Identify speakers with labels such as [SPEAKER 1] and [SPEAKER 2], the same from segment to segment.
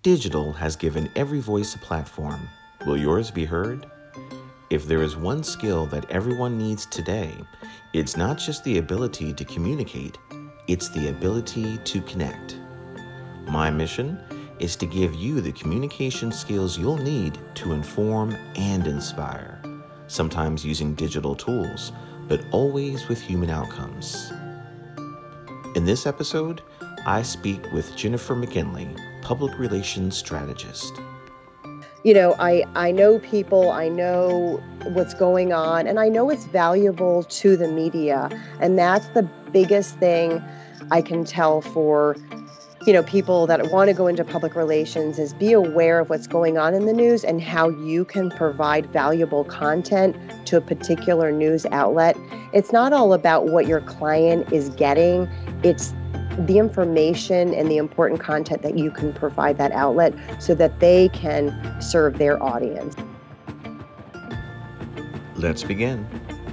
[SPEAKER 1] Digital has given every voice a platform. Will yours be heard? If there is one skill that everyone needs today, it's not just the ability to communicate, it's the ability to connect. My mission is to give you the communication skills you'll need to inform and inspire, sometimes using digital tools, but always with human outcomes. In this episode, I speak with Jennifer McKinley, Public Relations Strategist.
[SPEAKER 2] I know people, I know what's going on, and I know it's valuable to the media. And that's the biggest thing I can tell for, people that want to go into public relations is be aware of what's going on in the news and how you can provide valuable content to a particular news outlet. It's not all about what your client is getting. It's the information and the important content that you can provide that outlet so that they can serve their audience.
[SPEAKER 1] Let's begin.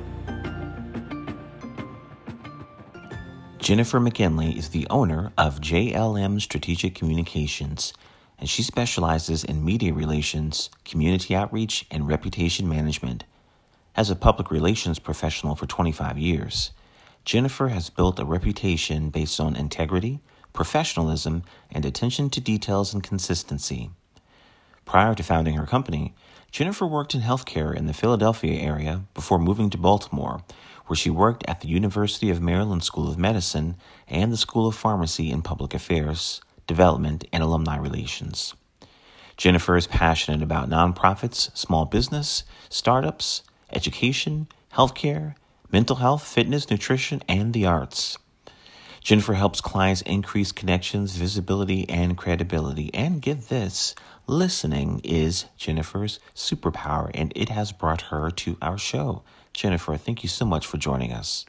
[SPEAKER 1] Jennifer McKinley is the owner of JLM Strategic Communications, and she specializes in media relations, community outreach, and reputation management. As a public relations professional for 25 years, Jennifer has built a reputation based on integrity, professionalism, and attention to details and consistency. Prior to founding her company, Jennifer worked in healthcare in the Philadelphia area before moving to Baltimore, where she worked at the University of Maryland School of Medicine and the School of Pharmacy in Public Affairs, Development, and Alumni Relations. Jennifer is passionate about nonprofits, small business, startups, education, healthcare, mental health, fitness, nutrition, and the arts. Jennifer helps clients increase connections, visibility, and credibility. And get this, listening is Jennifer's superpower, and it has brought her to our show. Jennifer, thank you so much for joining us.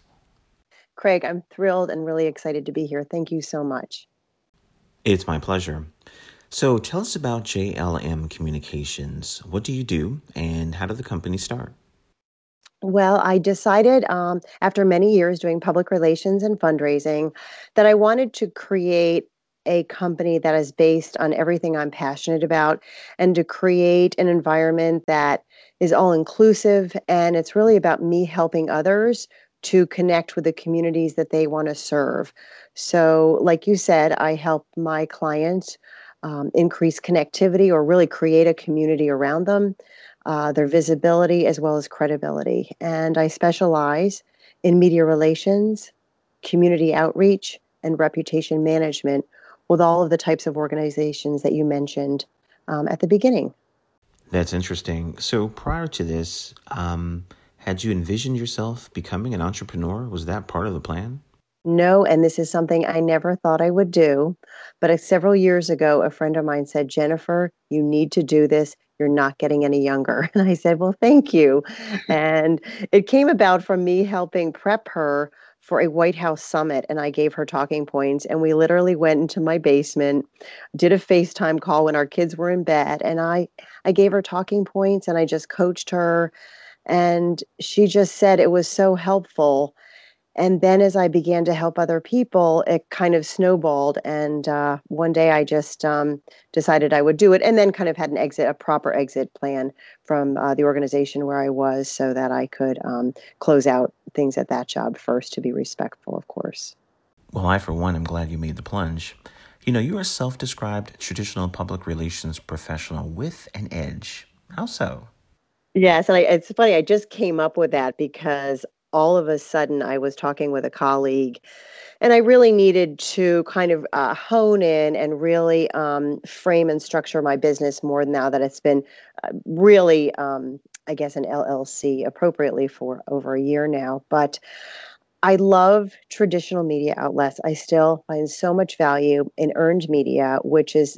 [SPEAKER 2] Craig, I'm thrilled and really excited to be here. Thank you so much.
[SPEAKER 1] It's my pleasure. So tell us about JLM Communications. What do you do, and how did the company start?
[SPEAKER 2] Well, I decided after many years doing public relations and fundraising that I wanted to create a company that is based on everything I'm passionate about and to create an environment that is all inclusive. And it's really about me helping others to connect with the communities that they want to serve. So, like you said, I help my clients increase connectivity or really create a community around them, their visibility as well as credibility. And I specialize in media relations, community outreach, and reputation management with all of the types of organizations that you mentioned at the beginning.
[SPEAKER 1] That's interesting. So prior to this, had you envisioned yourself becoming an entrepreneur? Was that part of the plan?
[SPEAKER 2] No, and this is something I never thought I would do. But several years ago, a friend of mine said, Jennifer, you need to do this. You're not getting any younger. And I said, well, thank you. And it came about from me helping prep her for a White House summit. And I gave her talking points. And we literally went into my basement, did a FaceTime call when our kids were in bed. And I gave her talking points and I just coached her. And she just said it was so helpful. And then as I began to help other people, it kind of snowballed. And one day I just decided I would do it and then kind of had a proper exit plan from the organization where I was so that I could close out things at that job first to be respectful, of course.
[SPEAKER 1] Well, I, for one, am glad you made the plunge. You are a self-described traditional public relations professional with an edge. How so?
[SPEAKER 2] Yes, and it's funny, I just came up with that because all of a sudden I was talking with a colleague and I really needed to kind of hone in and really frame and structure my business more now that it's been really, I guess, an LLC appropriately for over a year now. But I love traditional media outlets. I still find so much value in earned media, which is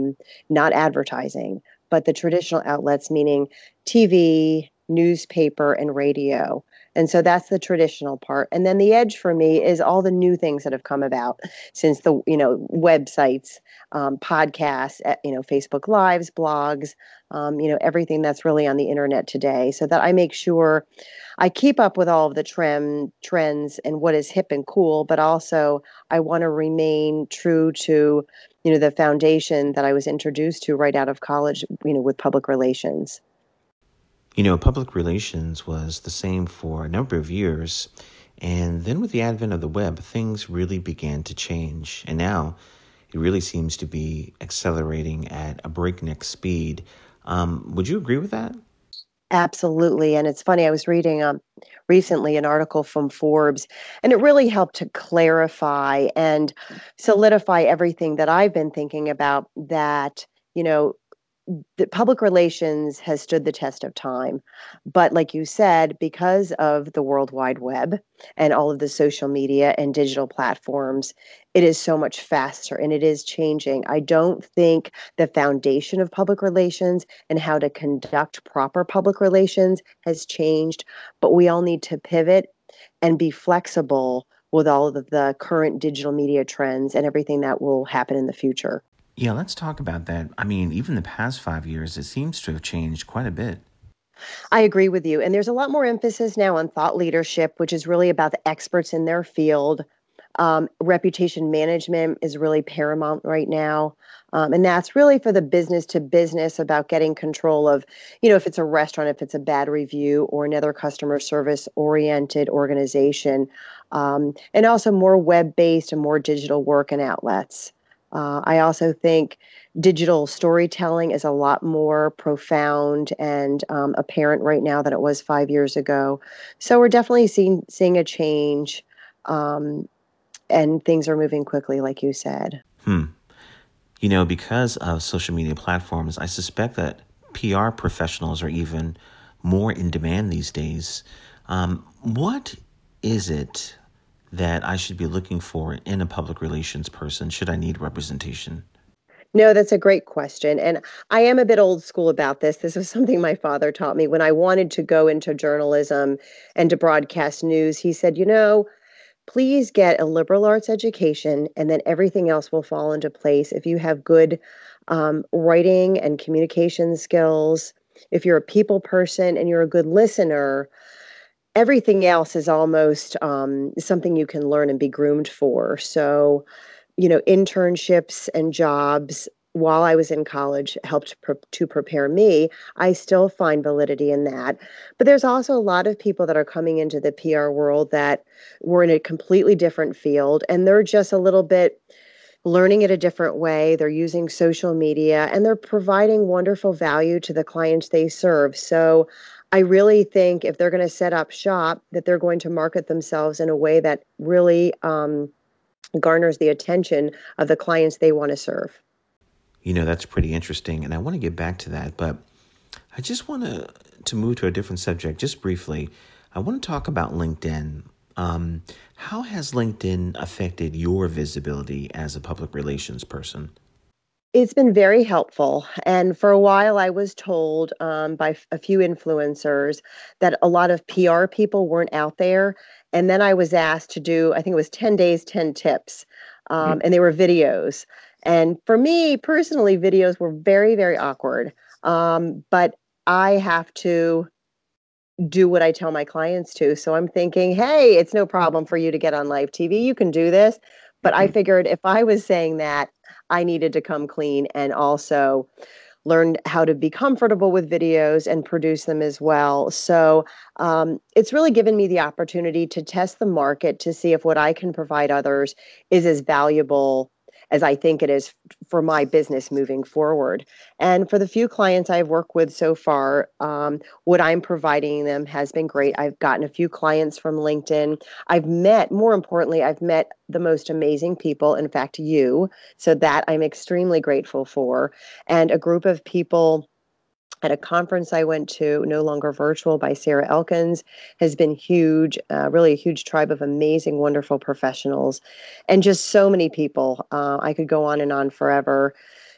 [SPEAKER 2] not advertising, but the traditional outlets, meaning TV, newspaper, and radio. And so that's the traditional part. And then the edge for me is all the new things that have come about since the, websites, podcasts, Facebook Lives, blogs, everything that's really on the internet today, so that I make sure I keep up with all of the trends and what is hip and cool, but also I want to remain true to, the foundation that I was introduced to right out of college, with public relations.
[SPEAKER 1] Public relations was the same for a number of years. And then with the advent of the web, things really began to change. And now it really seems to be accelerating at a breakneck speed. Would you agree with that?
[SPEAKER 2] Absolutely. And it's funny, I was reading recently an article from Forbes, and it really helped to clarify and solidify everything that I've been thinking about, that, you know, the public relations has stood the test of time. But like you said, because of the World Wide Web and all of the social media and digital platforms, it is so much faster and it is changing. I don't think the foundation of public relations and how to conduct proper public relations has changed, but we all need to pivot and be flexible with all of the current digital media trends and everything that will happen in the future.
[SPEAKER 1] Yeah, let's talk about that. I mean, even the past 5 years, it seems to have changed quite a bit.
[SPEAKER 2] I agree with you. And there's a lot more emphasis now on thought leadership, which is really about the experts in their field. Reputation management is really paramount right now. And that's really for the business to business, about getting control of, if it's a restaurant, if it's a bad review, or another customer service oriented organization. And also more web based and more digital work and outlets. I also think digital storytelling is a lot more profound and apparent right now than it was 5 years ago. So we're definitely seeing a change, um, and things are moving quickly, like you said.
[SPEAKER 1] Hmm. Because of social media platforms, I suspect that PR professionals are even more in demand these days. What is it that I should be looking for in a public relations person should I need representation?
[SPEAKER 2] No, that's a great question. And I am a bit old school about this. This was something my father taught me when I wanted to go into journalism and to broadcast news. He said, please get a liberal arts education, and then everything else will fall into place. If you have good writing and communication skills, if you're a people person and you're a good listener, everything else is almost something you can learn and be groomed for. So, internships and jobs while I was in college helped to prepare me. I still find validity in that. But there's also a lot of people that are coming into the PR world that were in a completely different field, and they're just a little bit learning it a different way. They're using social media and they're providing wonderful value to the clients they serve. So I really think if they're going to set up shop, that they're going to market themselves in a way that really garners the attention of the clients they want to serve.
[SPEAKER 1] That's pretty interesting, and I want to get back to that, but I just want to move to a different subject just briefly. I want to talk about LinkedIn. How has LinkedIn affected your visibility as a public relations person?
[SPEAKER 2] It's been very helpful. And for a while, I was told a few influencers that a lot of PR people weren't out there. And then I was asked to do, I think it was 10 days, 10 tips. And they were videos. And for me personally, videos were very, very awkward. But I have to do what I tell my clients to. So I'm thinking, hey, it's no problem for you to get on live TV. You can do this. But I figured if I was saying that, I needed to come clean and also learn how to be comfortable with videos and produce them as well. So it's really given me the opportunity to test the market to see if what I can provide others is as valuable as I think it is for my business moving forward. And for the few clients I've worked with so far, what I'm providing them has been great. I've gotten a few clients from LinkedIn. More importantly, I've met the most amazing people, in fact, you. So that I'm extremely grateful for. And a group of people at a conference I went to, No Longer Virtual by Sarah Elkins, has been huge, really a huge tribe of amazing, wonderful professionals, and just so many people. I could go on and on forever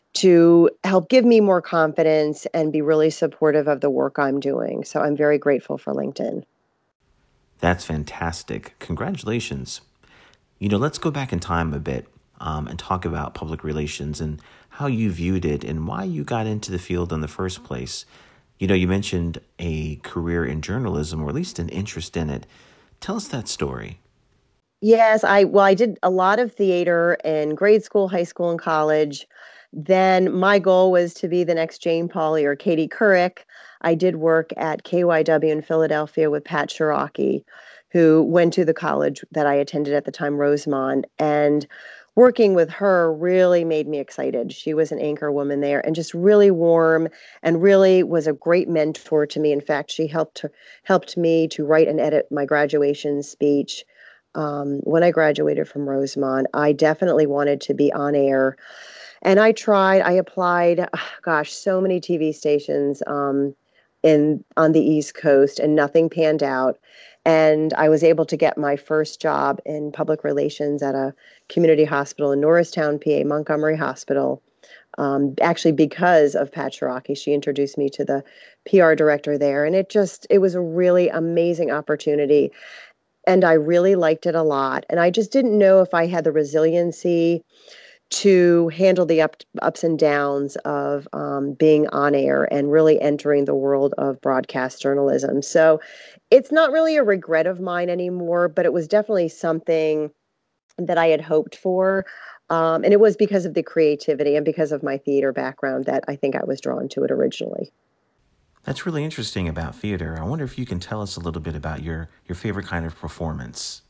[SPEAKER 2] to help give me more confidence and be really supportive of the work I'm doing. So I'm very grateful for LinkedIn.
[SPEAKER 1] That's fantastic. Congratulations. Let's go back in time a bit and talk about public relations and how you viewed it and why you got into the field in the first place. You mentioned a career in journalism, or at least an interest in it. Tell us that story.
[SPEAKER 2] Yes, I did a lot of theater in grade school, high school, and college. Then my goal was to be the next Jane Pauley or Katie Couric. I did work at KYW in Philadelphia with Pat Shiraki, who went to the college that I attended at the time, Rosemont. And working with her really made me excited. She was an anchor woman there and just really warm and really was a great mentor to me. In fact, she helped me to write and edit my graduation speech when I graduated from Rosemont. I definitely wanted to be on air, and I applied, gosh, so many TV stations in on the East Coast, and nothing panned out. And I was able to get my first job in public relations at a community hospital in Norristown, PA, Montgomery Hospital. Actually, because of Pat Shiraki, she introduced me to the PR director there, and it was a really amazing opportunity, and I really liked it a lot. And I just didn't know if I had the resiliency to handle the ups and downs of being on air and really entering the world of broadcast journalism. So it's not really a regret of mine anymore, but it was definitely something that I had hoped for. And it was because of the creativity and because of my theater background that I think I was drawn to it originally.
[SPEAKER 1] That's really interesting about theater. I wonder if you can tell us a little bit about your favorite kind of performance.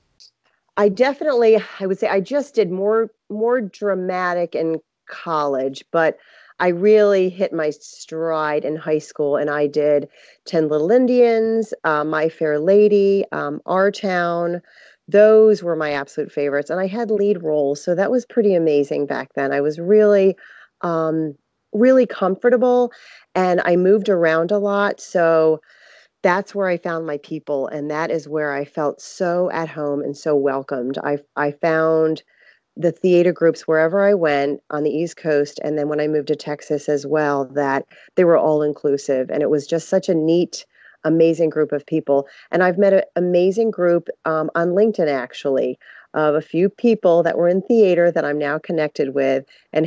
[SPEAKER 2] I would say I just did more dramatic in college, but I really hit my stride in high school, and I did 10 Little Indians, My Fair Lady, Our Town. Those were my absolute favorites, and I had lead roles, so that was pretty amazing back then. I was um, really comfortable, and I moved around a lot, so that's where I found my people, and that is where I felt so at home and so welcomed. I found the theater groups wherever I went on the East Coast, and then when I moved to Texas as well, that they were all inclusive, and it was just such a neat, amazing group of people. And I've met an amazing group on LinkedIn actually of a few people that were in theater that I'm now connected with and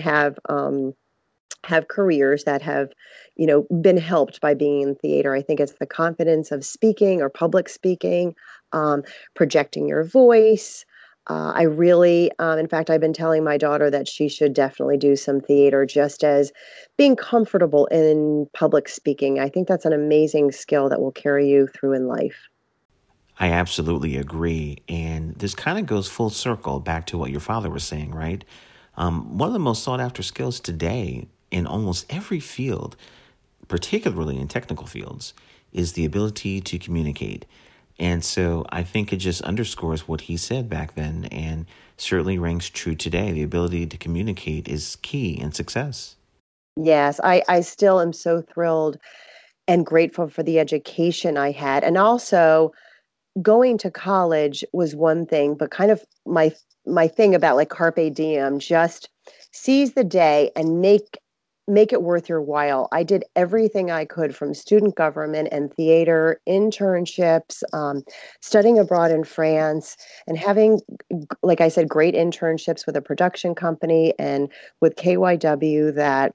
[SPEAKER 2] have careers that have, been helped by being in theater. I think it's the confidence of speaking or public speaking, um, projecting your voice. In fact, I've been telling my daughter that she should definitely do some theater just as being comfortable in public speaking. I think that's an amazing skill that will carry you through in life.
[SPEAKER 1] I absolutely agree. And this kind of goes full circle back to what your father was saying, right? One of the most sought after skills today in almost every field, particularly in technical fields, is the ability to communicate. And so I think it just underscores what he said back then and certainly rings true today. The ability to communicate is key in success.
[SPEAKER 2] Yes, I still am so thrilled and grateful for the education I had. And also, going to college was one thing, but kind of my thing about like carpe diem, just seize the day and make it worth your while. I did everything I could from student government and theater, internships, studying abroad in France, and having, like I said, great internships with a production company and with KYW that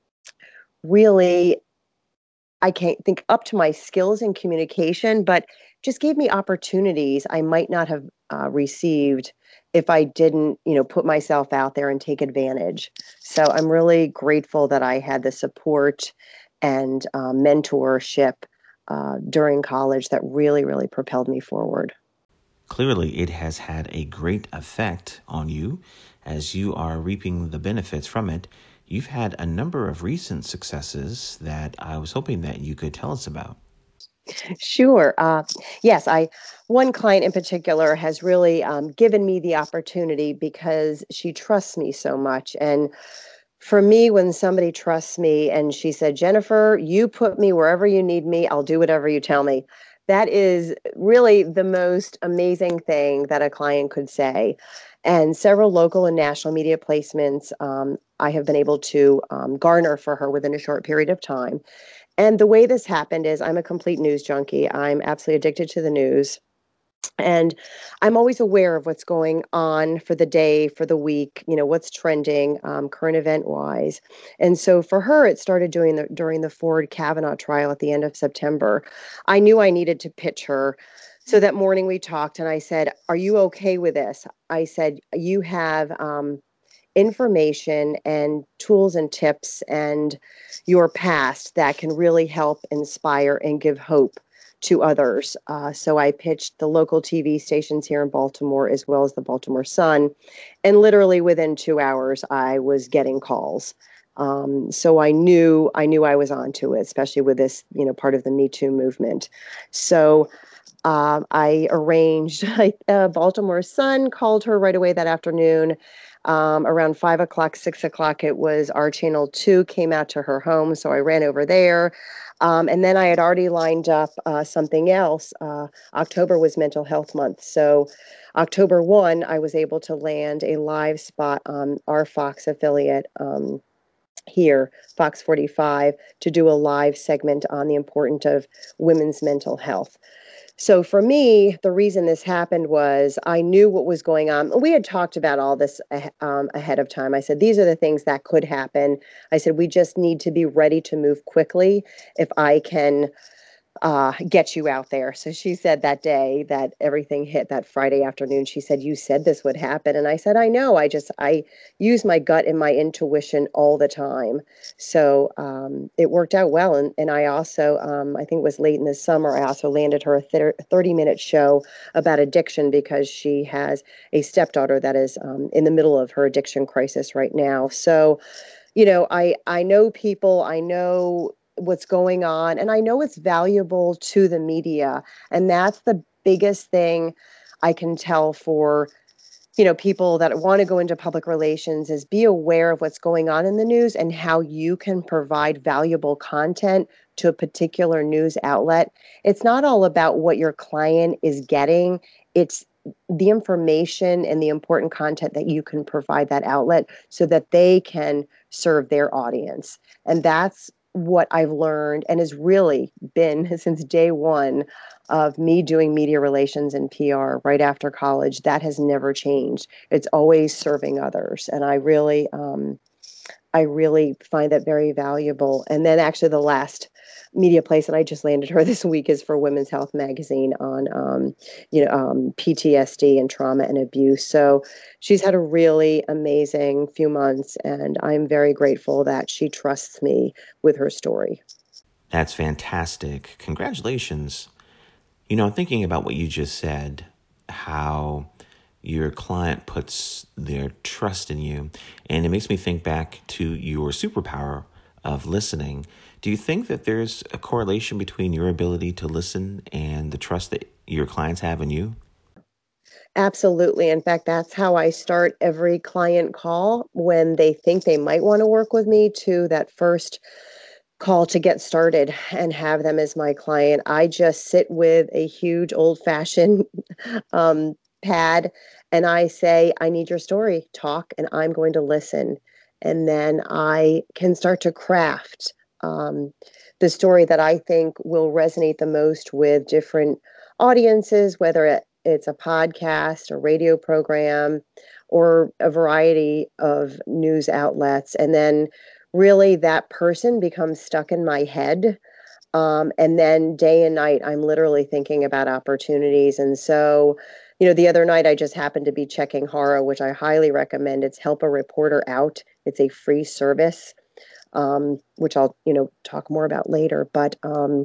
[SPEAKER 2] really I can't think up to my skills in communication, but just gave me opportunities I might not have received if I didn't, put myself out there and take advantage. So I'm really grateful that I had the support and mentorship during college that really, really propelled me forward.
[SPEAKER 1] Clearly, it has had a great effect on you as you are reaping the benefits from it. You've had a number of recent successes that I was hoping that you could tell us about.
[SPEAKER 2] Sure. Yes, I one client in particular has really given me the opportunity because she trusts me so much. And for me, when somebody trusts me and she said, Jennifer, you put me wherever you need me, I'll do whatever you tell me. That is really the most amazing thing that a client could say. And several local and national media placements I have been able to garner for her within a short period of time. And the way this happened is I'm a complete news junkie. I'm absolutely addicted to the news. And I'm always aware of what's going on for the day, for the week, what's trending, current event wise. And so for her, it started during the Ford Kavanaugh trial at the end of September. I knew I needed to pitch her. So that morning we talked and I said, "Are you okay with this?" I said, "You have information and tools and tips and your past that can really help inspire and give hope to others." So I pitched the local TV stations here in Baltimore as well as the Baltimore Sun. And literally within 2 hours, I was getting calls. So I knew I was onto it, especially with this, part of the Me Too movement. So I arranged, Baltimore Sun called her right away that afternoon. Around 5 o'clock, 6 o'clock, it was our channel 2 came out to her home. So I ran over there. And then I had already lined up something else. October was Mental Health Month. So October 1, I was able to land a live spot on our Fox affiliate. Here, Fox 45, to do a live segment on the importance of women's mental health. So for me, the reason this happened was I knew what was going on. We had talked about all this ahead of time. I said, these are the things that could happen. I said, we just need to be ready to move quickly if I can get you out there. So she said that day that everything hit that Friday afternoon, she said, "You said this would happen." And I said, "I know. I use my gut and my intuition all the time." So it worked out well. And I also, I think it was late in the summer, I also landed her a 30-minute show about addiction because she has a stepdaughter that is in the middle of her addiction crisis right now. So I know people, I know what's going on, and I know it's valuable to the media. And that's the biggest thing I can tell for, people that want to go into public relations is be aware of what's going on in the news and how you can provide valuable content to a particular news outlet. It's not all about what your client is getting. It's the information and the important content that you can provide that outlet so that they can serve their audience. And that's what I've learned and has really been since day one of me doing media relations and PR right after college. That has never changed. It's always serving others. And I really find that very valuable. And then actually the last media place that I just landed her this week is for Women's Health Magazine on, PTSD and trauma and abuse. So she's had a really amazing few months, and I'm very grateful that she trusts me with her story.
[SPEAKER 1] That's fantastic. Congratulations. I'm thinking about what you just said, how your client puts their trust in you. And it makes me think back to your superpower of listening. Do you think that there's a correlation between your ability to listen and the trust that your clients have in you?
[SPEAKER 2] Absolutely. In fact, that's how I start every client call when they think they might want to work with me, to that first call to get started and have them as my client. I just sit with a huge old fashioned pad and I say, "I need your story. Talk, and I'm going to listen." And then I can start to craft the story that I think will resonate the most with different audiences, whether it's a podcast, a radio program, or a variety of news outlets. And then really that person becomes stuck in my head. And then day and night, I'm literally thinking about opportunities. And so, the other night I just happened to be checking Haro, which I highly recommend. It's Help a Reporter Out. It's a free service, which I'll, talk more about later. But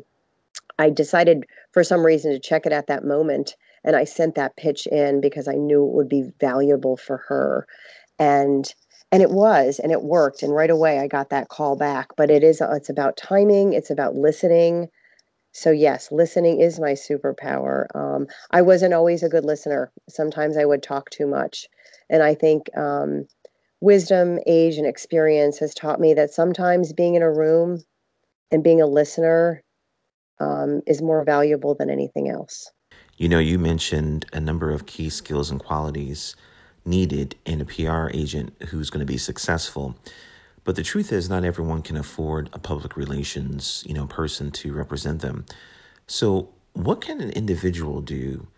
[SPEAKER 2] I decided for some reason to check it at that moment. And I sent that pitch in because I knew it would be valuable for her. And and it was, and it worked. And right away I got that call back. But it's about timing, it's about listening. So yes, listening is my superpower. I wasn't always a good listener. Sometimes I would talk too much. And I think wisdom, age, and experience has taught me that sometimes being in a room and being a listener is more valuable than anything else.
[SPEAKER 1] You mentioned a number of key skills and qualities needed in a PR agent who's going to be successful. But the truth is, not everyone can afford a public relations, person to represent them. So, what can an individual do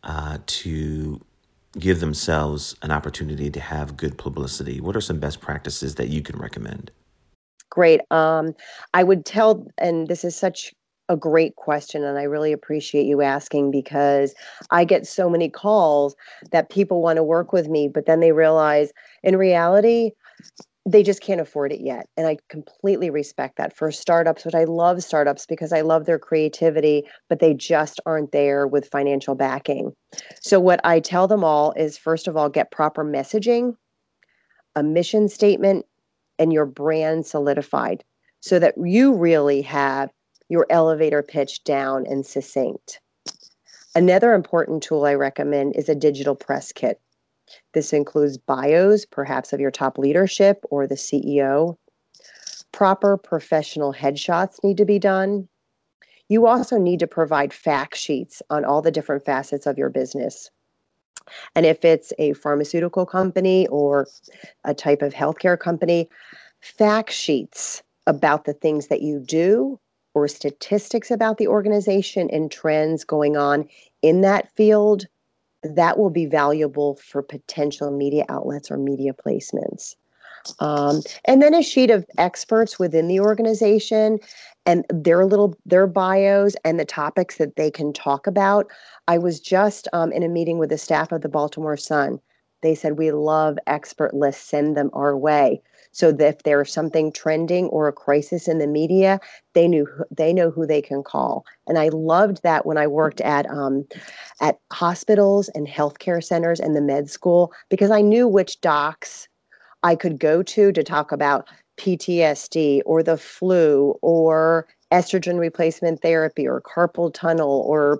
[SPEAKER 1] to give themselves an opportunity to have good publicity? What are some best practices that you can recommend?
[SPEAKER 2] Great. I would tell, and this is such a great question, and I really appreciate you asking because I get so many calls that people want to work with me, but then they realize in reality, they just can't afford it yet. And I completely respect that for startups, but I love startups because I love their creativity, but they just aren't there with financial backing. So, what I tell them all is first of all, get proper messaging, a mission statement, and your brand solidified so that you really have your elevator pitch down and succinct. Another important tool I recommend is a digital press kit. This includes bios, perhaps of your top leadership or the CEO. Proper professional headshots need to be done. You also need to provide fact sheets on all the different facets of your business. And if it's a pharmaceutical company or a type of healthcare company, fact sheets about the things that you do or statistics about the organization and trends going on in that field, that will be valuable for potential media outlets or media placements. And then a sheet of experts within the organization and their bios and the topics that they can talk about. I was just in a meeting with the staff of the Baltimore Sun. They said we love expert lists, send them our way. So that if there's something trending or a crisis in the media, they know who they can call. And I loved that when I worked at hospitals and healthcare centers and the med school because I knew which docs I could go to talk about PTSD or the flu or estrogen replacement therapy or carpal tunnel or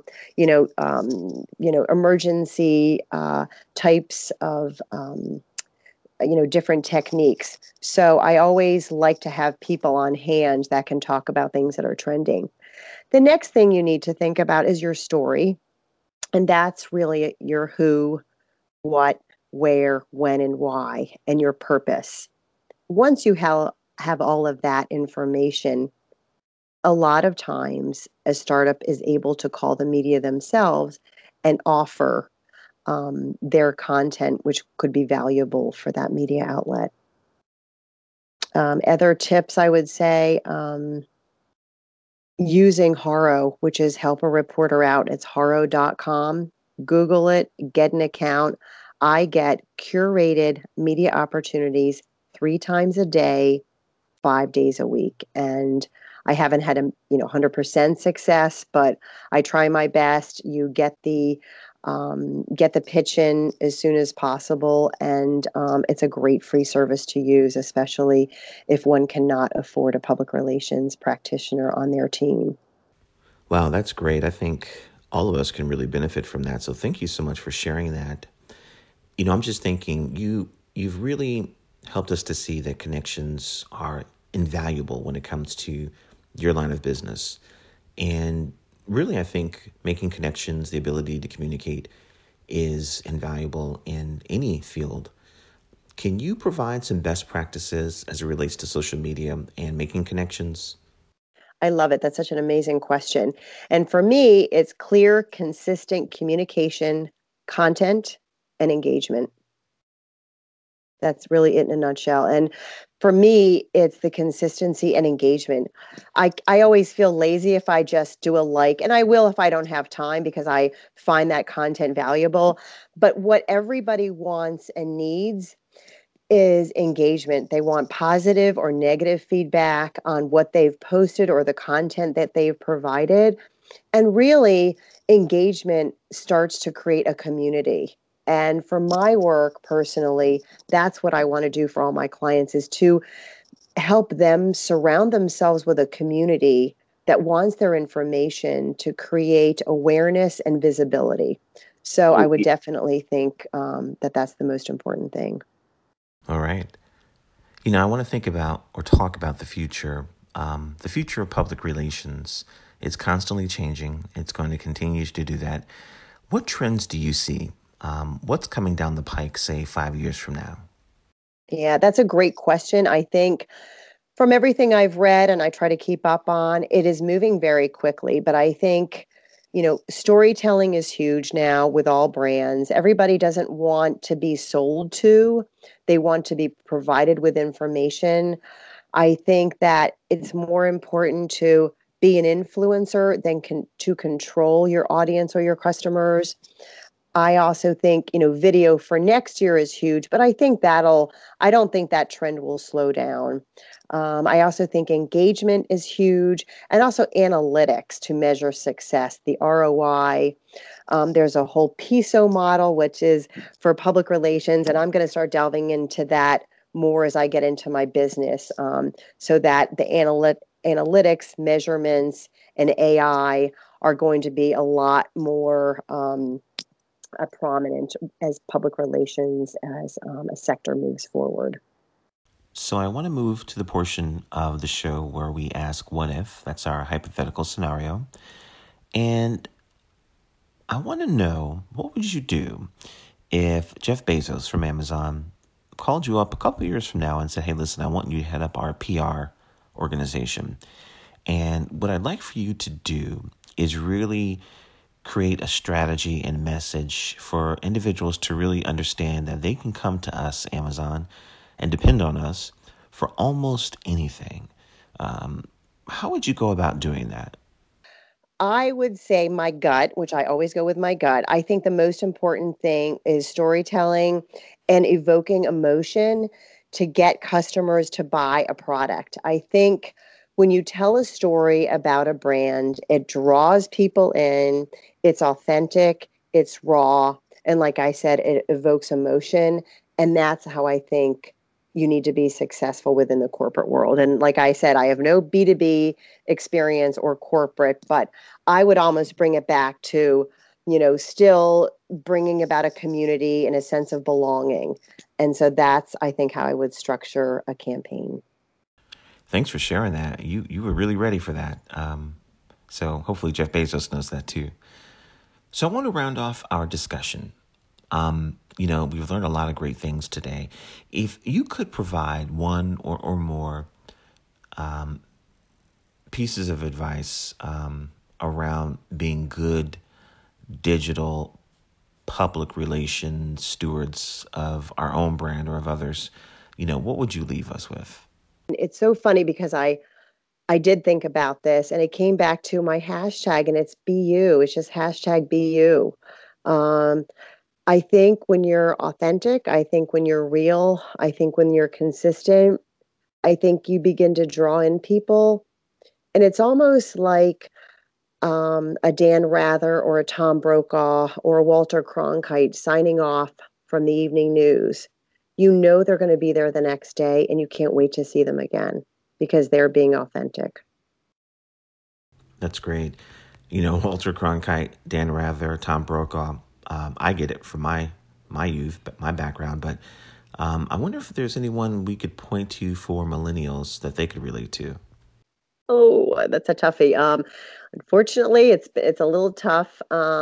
[SPEAKER 2] emergency types of different techniques. So I always like to have people on hand that can talk about things that are trending. The next thing you need to think about is your story, and that's really your who, what, where, when, and why, and your purpose. Once you have all of that information, a lot of times a startup is able to call the media themselves and offer their content, which could be valuable for that media outlet. Other tips I would say using Haro, which is Help a Reporter Out. It's haro.com. Google it, get an account. I get curated media opportunities 3 times a day, 5 days a week. And I haven't had 100% success, but I try my best. You get the pitch in as soon as possible, and it's a great free service to use, especially if one cannot afford a public relations practitioner on their team.
[SPEAKER 1] Wow, that's great. I think all of us can really benefit from that. So thank you so much for sharing that. I'm just thinking you've really helped us to see that connections are invaluable when it comes to your line of business. And really, I think making connections, the ability to communicate is invaluable in any field. Can you provide some best practices as it relates to social media and making connections?
[SPEAKER 2] I love it. That's such an amazing question. And for me, it's clear, consistent communication, content, and engagement. That's really it in a nutshell. And for me, it's the consistency and engagement. I always feel lazy if I just do a like, and I will if I don't have time because I find that content valuable. But what everybody wants and needs is engagement. They want positive or negative feedback on what they've posted or the content that they've provided. And really, engagement starts to create a community. And for my work personally, that's what I want to do for all my clients is to help them surround themselves with a community that wants their information to create awareness and visibility. So I would definitely think that that's the most important thing.
[SPEAKER 1] All right. I want to think about or talk about the future of public relations. It's constantly changing. It's going to continue to do that. What trends do you see? What's coming down the pike, say, 5 years from now?
[SPEAKER 2] Yeah, that's a great question. I think from everything I've read and I try to keep up on, it is moving very quickly. But I think Storytelling is huge now with all brands. Everybody doesn't want to be sold to, they want to be provided with information. I think that it's more important to be an influencer than to control your audience or your customers. I also think, video for next year is huge, but I don't think that trend will slow down. I also think engagement is huge and also analytics to measure success, the ROI. There's a whole PISO model, which is for public relations, and I'm going to start delving into that more as I get into my business, so that the analytics, measurements, and AI are going to be a lot more prominent as public relations as a sector moves forward.
[SPEAKER 1] So I want to move to the portion of the show where we ask what if. That's our hypothetical scenario. And I want to know, what would you do if Jeff Bezos from Amazon called you up a couple of years from now and said, hey, listen, I want you to head up our PR organization. And what I'd like for you to do is really create a strategy and message for individuals to really understand that they can come to us, Amazon, and depend on us for almost anything. How would you go about doing that?
[SPEAKER 2] I would say my gut, which I always go with my gut. I think the most important thing is storytelling and evoking emotion to get customers to buy a product. I think when you tell a story about a brand, it draws people in, it's authentic, it's raw, and like I said, it evokes emotion. And that's how I think you need to be successful within the corporate world. And like I said, I have no B2B experience or corporate, but I would almost bring it back to, still bringing about a community and a sense of belonging. And so that's, I think, how I would structure a campaign.
[SPEAKER 1] Thanks for sharing that. You were really ready for that. So hopefully Jeff Bezos knows that too. So I want to round off our discussion. We've learned a lot of great things today. If you could provide one or more pieces of advice around being good digital public relations stewards of our own brand or of others, what would you leave us with?
[SPEAKER 2] It's so funny because I did think about this and it came back to my hashtag, and it's be you. It's just hashtag be you. Um, I think when you're authentic, I think when you're real, I think when you're consistent, I think you begin to draw in people. And it's almost like a Dan Rather or a Tom Brokaw or a Walter Cronkite signing off from the evening news. You know they're going to be there the next day and you can't wait to see them again because they're being authentic.
[SPEAKER 1] That's great. Walter Cronkite, Dan Rather, Tom Brokaw. I get it from my youth, but my background. But I wonder if there's anyone we could point to for millennials that they could relate to.
[SPEAKER 2] Oh, that's a toughie. Unfortunately, it's a little tough.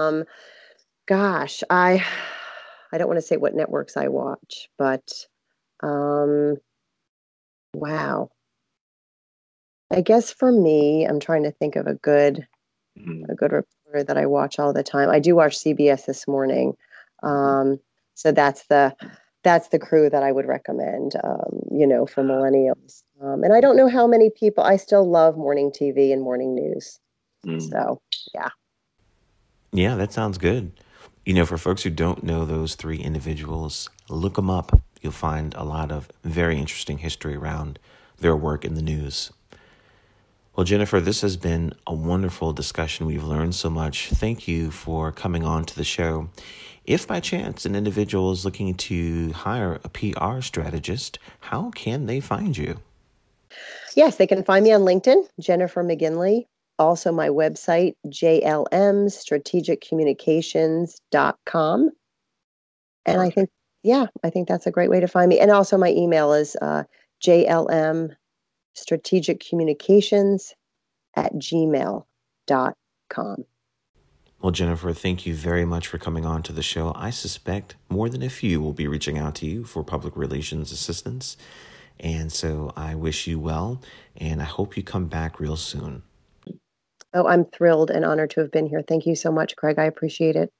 [SPEAKER 2] Gosh, I don't want to say what networks I watch, but um, wow. I guess for me, I'm trying to think of
[SPEAKER 1] Mhm.
[SPEAKER 2] a good reporter that I watch all the time. I do watch CBS This Morning, um, so that's the crew that I would recommend. For millennials. And I don't know how many people. I still love morning TV and morning news.
[SPEAKER 1] Mm.
[SPEAKER 2] So yeah.
[SPEAKER 1] Yeah, that sounds good. For folks who don't know those three individuals, look them up. You'll find a lot of very interesting history around their work in the news. Well, Jennifer, this has been a wonderful discussion. We've learned so much. Thank you for coming on to the show. If by chance an individual is looking to hire a PR strategist, how can they find you?
[SPEAKER 2] Yes, they can find me on LinkedIn, Jennifer McGinley. Also, my website, jlmstrategiccommunications.com. And I think that's a great way to find me. And also, my email is jlmstrategiccommunications@gmail.com.
[SPEAKER 1] Well, Jennifer, thank you very much for coming on to the show. I suspect more than a few will be reaching out to you for public relations assistance. And so I wish you well, and I hope you come back real soon.
[SPEAKER 2] Oh, I'm thrilled and honored to have been here. Thank you so much, Craig. I appreciate it.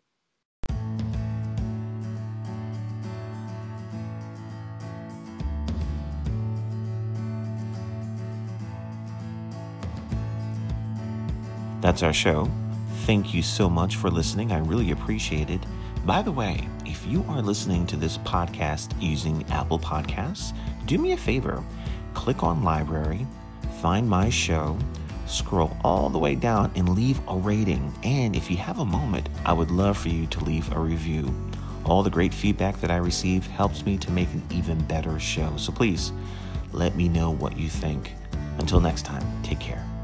[SPEAKER 1] That's our show. Thank you so much for listening. I really appreciate it. By the way, if you are listening to this podcast using Apple Podcasts, do me a favor. Click on Library, find my show, scroll all the way down and leave a rating. And if you have a moment, I would love for you to leave a review. All the great feedback that I receive helps me to make an even better show. So please let me know what you think. Until next time, take care.